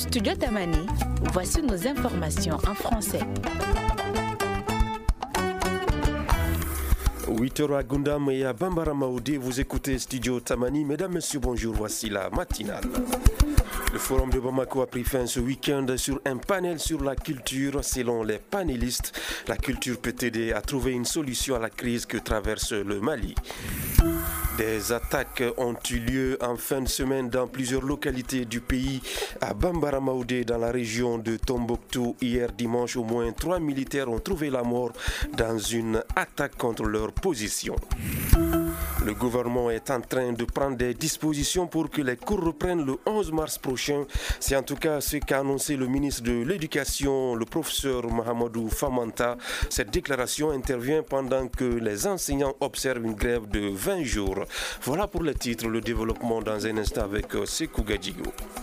Studio Tamani, voici nos informations en français. 8h à Gundam et à Bambara Maoudé, vous écoutez Studio Tamani. Mesdames, Messieurs, bonjour, voici la matinale. Le forum de Bamako a pris fin ce week-end sur un panel sur la culture. Selon les panélistes, la culture peut aider à trouver une solution à la crise que traverse le Mali. Des attaques ont eu lieu en fin de semaine dans plusieurs localités du pays. À Bambara Maoudé, dans la région de Tombouctou, hier dimanche, au moins 3 militaires ont trouvé la mort dans une attaque contre leur position. Le gouvernement est en train de prendre des dispositions pour que les cours reprennent le 11 mars prochain. C'est en tout cas ce qu'a annoncé le ministre de l'Éducation, le professeur Mahamadou Famanta. Cette déclaration intervient pendant que les enseignants observent une grève de 20 jours. Voilà pour le titre, le développement dans un instant avec Sekou Gadjigo.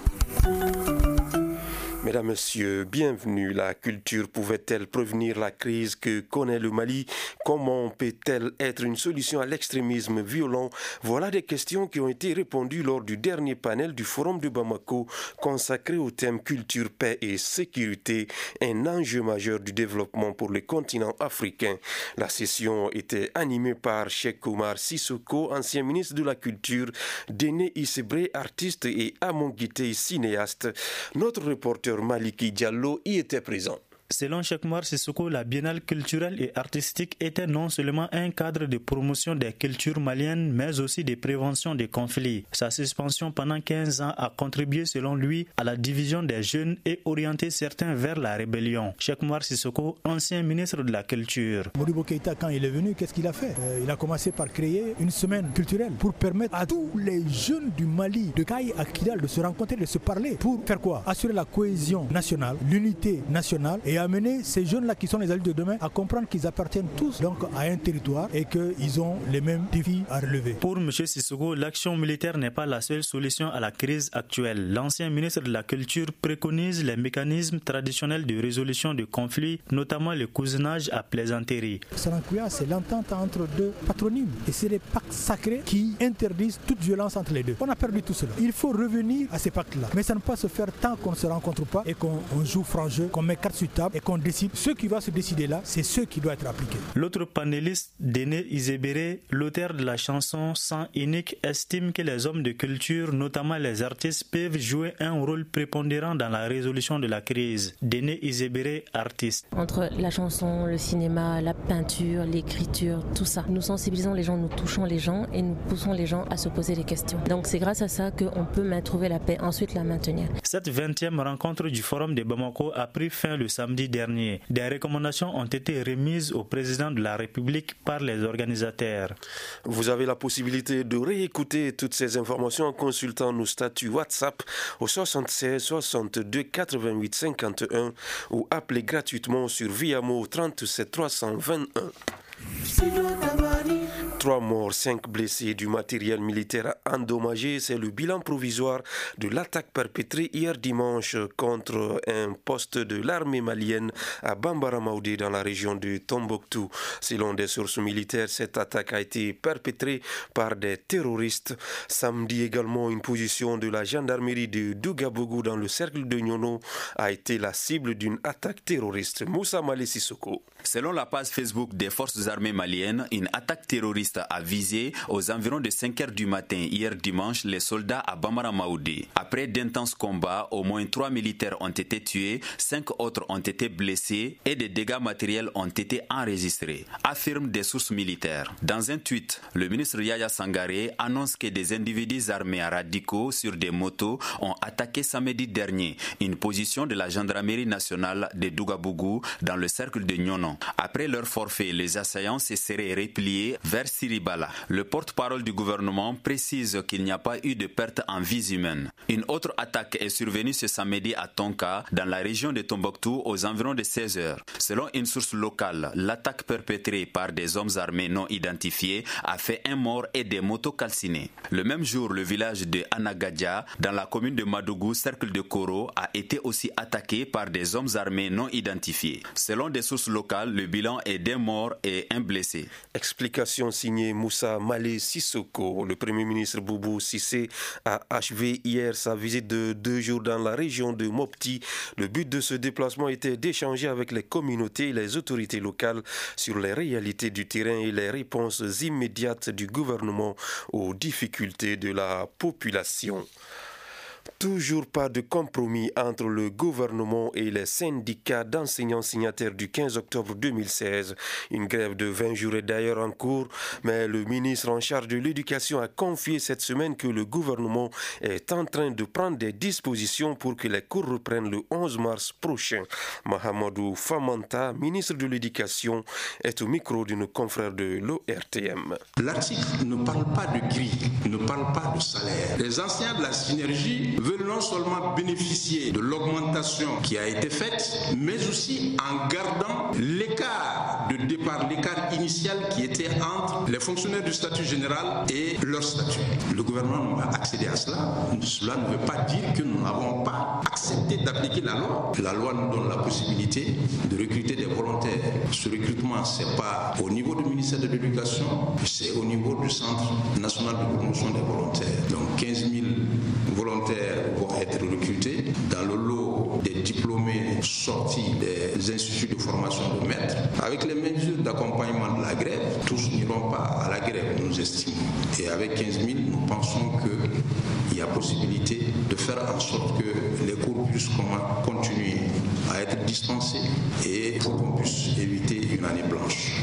Mesdames, Messieurs, bienvenue. La culture pouvait-elle prévenir la crise que connaît le Mali? Comment peut-elle être une solution à l'extrémisme violent? Voilà des questions qui ont été répondues lors du dernier panel du Forum de Bamako consacré au thème culture, paix et sécurité, un enjeu majeur du développement pour le continent africain. La session était animée par Cheikh Oumar Sissoko, ancien ministre de la Culture, Déné Issebré, artiste, et Amon Guité, cinéaste. Notre reporter Maliki Diallo y était présent. Selon Cheikh Oumar Sissoko, la biennale culturelle et artistique était non seulement un cadre de promotion des cultures maliennes, mais aussi de prévention des conflits. Sa suspension pendant 15 ans a contribué, selon lui, à la division des jeunes et orienté certains vers la rébellion. Cheikh Oumar Sissoko, ancien ministre de la Culture. Modibo Keïta, quand il est venu, qu'est-ce qu'il a fait? Il a commencé par créer une semaine culturelle pour permettre à tous les jeunes du Mali, de Kaï à Kidal, de se rencontrer, de se parler. Pour faire quoi? Assurer la cohésion nationale, l'unité nationale et amener ces jeunes-là qui sont les adultes de demain à comprendre qu'ils appartiennent tous donc à un territoire et qu'ils ont les mêmes défis à relever. Pour M. Sissoko, l'action militaire n'est pas la seule solution à la crise actuelle. L'ancien ministre de la Culture préconise les mécanismes traditionnels de résolution de conflits, notamment le cousinage à plaisanterie. Sarankuya, c'est l'entente entre deux patronymes et c'est les pactes sacrés qui interdisent toute violence entre les deux. On a perdu tout cela. Il faut revenir à ces pactes-là. Mais ça ne peut pas se faire tant qu'on ne se rencontre pas et qu'on joue franc jeu, qu'on met carte sur table et qu'on décide. Ce qui va se décider là, c'est ce qui doit être appliqué. L'autre panéliste, Déné Issebré, l'auteur de la chanson Sang unique, estime que les hommes de culture, notamment les artistes, peuvent jouer un rôle prépondérant dans la résolution de la crise. Déné Issebré, artiste. Entre la chanson, le cinéma, la peinture, l'écriture, tout ça, nous sensibilisons les gens, nous touchons les gens et nous poussons les gens à se poser des questions. Donc c'est grâce à ça qu'on peut trouver la paix, ensuite la maintenir. Cette 20e rencontre du Forum de Bamako a pris fin le samedi dernier. Des recommandations ont été remises au président de la République par les organisateurs. Vous avez la possibilité de réécouter toutes ces informations en consultant nos statuts WhatsApp au 76 62 88 51 ou appelez gratuitement sur Viamo 37 321. 3 morts, 5 blessés, du matériel militaire endommagé. C'est le bilan provisoire de l'attaque perpétrée hier dimanche contre un poste de l'armée malienne à Bambara Maoudé dans la région de Tombouctou. Selon des sources militaires, cette attaque a été perpétrée par des terroristes. Samedi également, une position de la gendarmerie de Dougabougou dans le cercle de Nyono a été la cible d'une attaque terroriste. Moussa Malé Sissoko. Selon la page Facebook des forces armées maliennes, une attaque terroriste a visé aux environs de 5 heures du matin hier dimanche les soldats à Bambara Maoudé. Après d'intenses combats, au moins 3 militaires ont été tués, 5 autres ont été blessés et des dégâts matériels ont été enregistrés, affirment des sources militaires. Dans un tweet, le ministre Yaya Sangaré annonce que des individus armés radicaux sur des motos ont attaqué samedi dernier une position de la gendarmerie nationale de Dougabougou dans le cercle de Nyonon. Après leur forfait, les assaillants se seraient repliés vers Siribala. Le porte-parole du gouvernement précise qu'il n'y a pas eu de perte en vies humaines. Une autre attaque est survenue ce samedi à Tonka, dans la région de Tombouctou, aux environs de 16 heures. Selon une source locale, l'attaque perpétrée par des hommes armés non identifiés a fait un mort et des motos calcinées. Le même jour, le village de Anagadia, dans la commune de Madougou, cercle de Koro, a été aussi attaqué par des hommes armés non identifiés. Selon des sources locales, le bilan est d'un mort et un blessé. Explication signée signé Moussa Malé Sissoko. Le Premier ministre Boubou Cissé a achevé hier sa visite de 2 jours dans la région de Mopti. Le but de ce déplacement était d'échanger avec les communautés et les autorités locales sur les réalités du terrain et les réponses immédiates du gouvernement aux difficultés de la population. Toujours pas de compromis entre le gouvernement et les syndicats d'enseignants signataires du 15 octobre 2016. Une grève de 20 jours est d'ailleurs en cours, mais le ministre en charge de l'éducation a confié cette semaine que le gouvernement est en train de prendre des dispositions pour que les cours reprennent le 11 mars prochain. Mahamadou Famanta, ministre de l'Éducation, est au micro d'une confrère de l'ORTM. L'article ne parle pas de grille, ne parle pas de salaire. Les enseignants de la synergie veulent non seulement bénéficier de l'augmentation qui a été faite, mais aussi en gardant l'écart de départ, l'écart initial qui était entre les fonctionnaires du statut général et leur statut. Le gouvernement a accédé à cela. Cela ne veut pas dire que nous n'avons pas accepté d'appliquer la loi. La loi nous donne la possibilité de recruter des volontaires. Ce recrutement, ce n'est pas au niveau du ministère de l'Éducation, c'est au niveau du Centre national de promotion des volontaires. Donc 15 000 volontaires vont être recrutés dans le lot des diplômés sortis des instituts de formation de maîtres. Avec les mesures d'accompagnement de la grève, tous n'iront pas à la grève, nous estimons. Et avec 15 000, nous pensons qu'il y a possibilité de faire en sorte que les cours puissent continuer à être dispensés et pour qu'on puisse éviter une année blanche.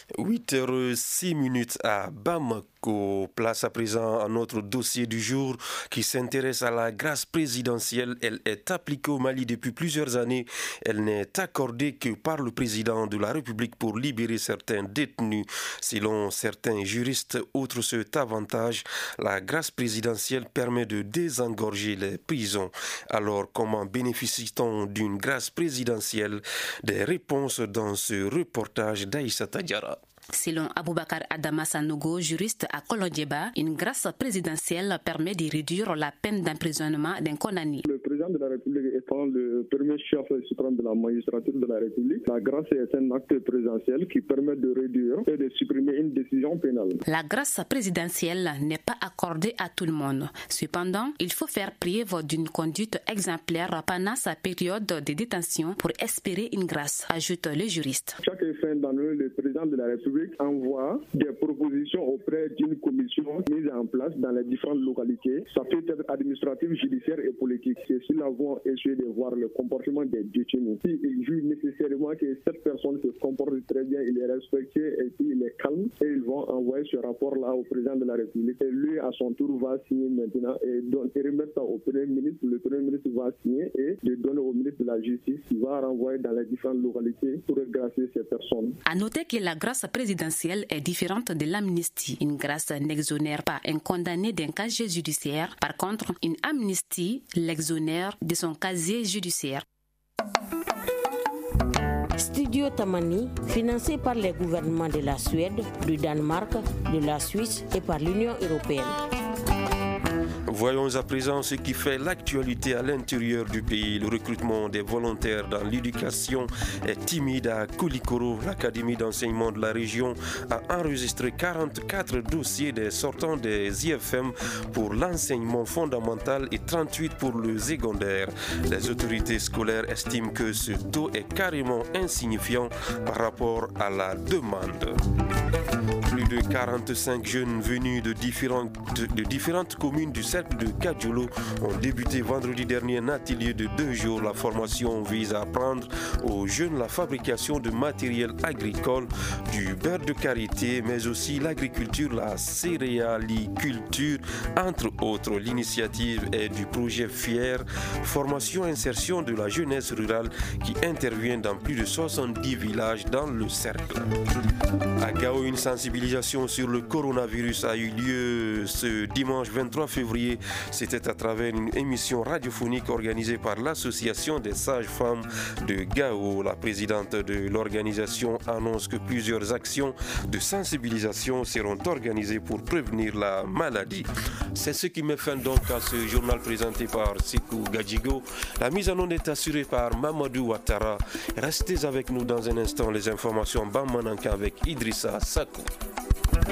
8h06 à Bamako. Place à présent à notre dossier du jour qui s'intéresse à la grâce présidentielle. Elle est appliquée au Mali depuis plusieurs années. Elle n'est accordée que par le président de la République pour libérer certains détenus. Selon certains juristes, outre cet avantage, la grâce présidentielle permet de désengorger les prisons. Alors, comment bénéficie-t-on d'une grâce présidentielle? Des réponses dans ce reportage d'Aïssa Tadjara. Selon Aboubakar Adama Sanogo, juriste à Kolondjeba, une grâce présidentielle permet de réduire la peine d'emprisonnement d'un condamné. Le président de la République étant le premier chef suprême de la magistrature de la République, la grâce est un acte présidentiel qui permet de réduire et de supprimer une décision pénale. La grâce présidentielle n'est pas accordée à tout le monde. Cependant, il faut faire preuve d'une conduite exemplaire pendant sa période de détention pour espérer une grâce, ajoute le juriste. Chaque fin d'année, le président de la République envoie des propositions auprès d'une commission mise en place dans les différentes localités. Ça peut être administratif, judiciaire et politique. Ceux-ci vont essayer de voir le comportement des détenus. S'ils jugent nécessairement que cette personne se comporte très bien, il est respecté et puis il est calme, et ils vont envoyer ce rapport-là au président de la République. Et lui, à son tour, va signer maintenant et remettre ça au Premier ministre. Le Premier ministre va signer et le donner au ministre de la Justice qui va renvoyer dans les différentes localités pour gracier ces personnes. À noter que la grâce présidentielle est différente de l'amnistie. Une grâce n'exonère pas un condamné d'un casier judiciaire. Par contre, une amnistie l'exonère de son casier judiciaire. Studio Tamani, financé par les gouvernements de la Suède, du Danemark, de la Suisse et par l'Union européenne. Voyons à présent ce qui fait l'actualité à l'intérieur du pays. Le recrutement des volontaires dans l'éducation est timide à Koulikoro. L'académie d'enseignement de la région a enregistré 44 dossiers des sortants des IFM pour l'enseignement fondamental et 38 pour le secondaire. Les autorités scolaires estiment que ce taux est carrément insignifiant par rapport à la demande. Plus de 45 jeunes venus de différentes communes du cercle de Kadjolo ont débuté vendredi dernier un atelier de 2 jours. La formation vise à apprendre aux jeunes la fabrication de matériel agricole, du beurre de karité, mais aussi l'agriculture, la céréaliculture, entre autres. L'initiative est du projet FIER, formation insertion de la jeunesse rurale, qui intervient dans plus de 70 villages dans le cercle. À Gao, une sensibilisation sur le coronavirus a eu lieu ce dimanche 23 février. C'était à travers une émission radiophonique organisée par l'Association des sages-femmes de Gao. La présidente de l'organisation annonce que plusieurs actions de sensibilisation seront organisées pour prévenir la maladie. C'est ce qui met fin donc à ce journal présenté par Sikou Gadjigo. La mise en onde est assurée par Mamadou Ouattara. Restez avec nous dans un instant, les informations Bammananka avec Idrissa Sakou.